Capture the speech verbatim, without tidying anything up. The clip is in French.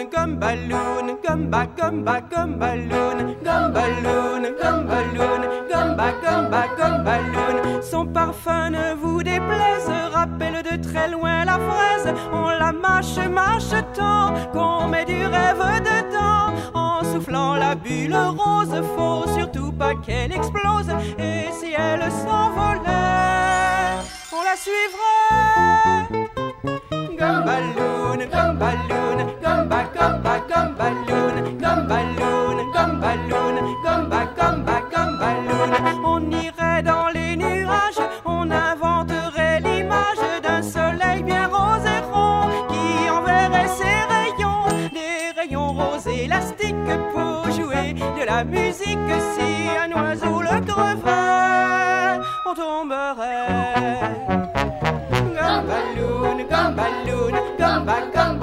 gumballoon, gumba, gumba, gumballoon, gumballoon, gumballoon, gumba, gumba, gumballoon. Son parfum ne vous déplaise, rappelle de très loin la fraise. On la mâche, mâche tant qu'on met du rêve dedans. En soufflant la bulle rose, faut surtout pas qu'elle explose. Et si elle s'envolait, on la suivrait. Gumballoon, gumballoon, gumba, gumba, gumballoon, gumballoon, gumballoon, gumba, gumba, gumballoon. On irait dans les nuages, on inventerait l'image d'un soleil bien rose et rond qui enverrait ses rayons, des rayons roses élastiques pour jouer de la musique. Si un oiseau le crevait, on tomberait. Gumballoon, gumballoon, gumba, gumba.